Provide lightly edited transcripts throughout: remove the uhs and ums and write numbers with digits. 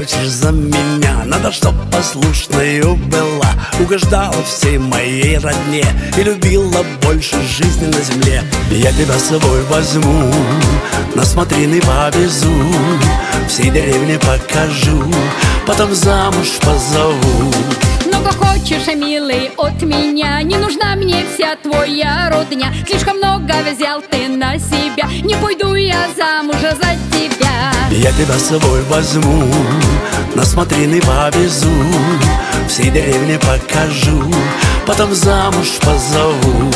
хочешь за меня? Надо, чтоб послушною была, угождала всей моей родне и любила больше жизни на земле. Я тебя с собой возьму, на смотрины повезу, всей деревне покажу, потом замуж позову. Много хочешь, милый, от меня, не нужна мне вся твоя родня. Слишком много взял ты на себя, не пойду я замуж за тебя. Я тебя с собой возьму, на смотрины повезу, всей деревне покажу, потом замуж позову.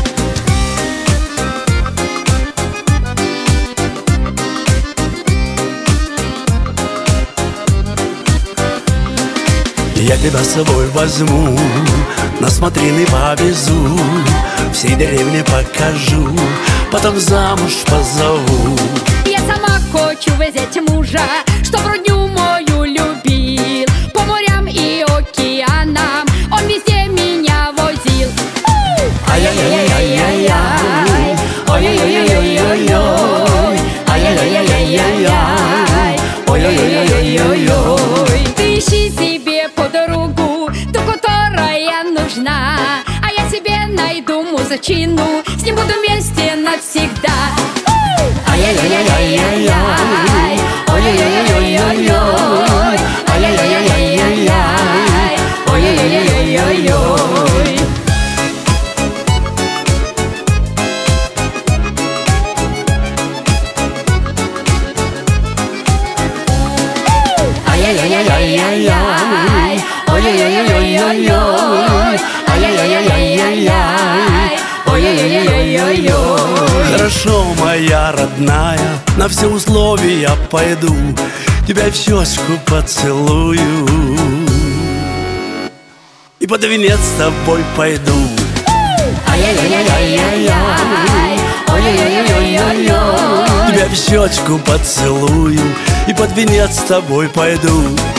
Я тебя с собой возьму, на смотрины повезу, всей деревне покажу, потом замуж позову. Я сама хочу взять мужа, чтоб родню мою любил, по морям и океанам он везде меня возил. Ай-яй-яй-яй-яй-яй, ой-ой-ой-ой-ой-ой, ай-яй-яй-яй-яй-яй, ой-ой-ой-ой-ой. Ты ищи себе подругу, ту, которая нужна, а я себе найду мужчину, с ним буду вместе навсегда. Ай-яй-яй-яй-яй-яй, ой-ой-ой-ой-ой-ой, ай-яй-яй-яй-яй-яй, ой-ой-ой-ой-ой-ой. Ай-яй-яй-яй-яй-яй, ой-ой-ой-ой-ой-ой, ай-яй-яй-яй-яй-яй, ой-ой-ой-ой-ой-ой. Хорошо, моя родная, на все условия пойду, тебя в щечку поцелую и под венец с тобой пойду. Ай-яй-яй-яй-яй-яй, ой-ой-ой-ой-ой-ой, Тебя в щечку поцелую и под венец с тобой пойду.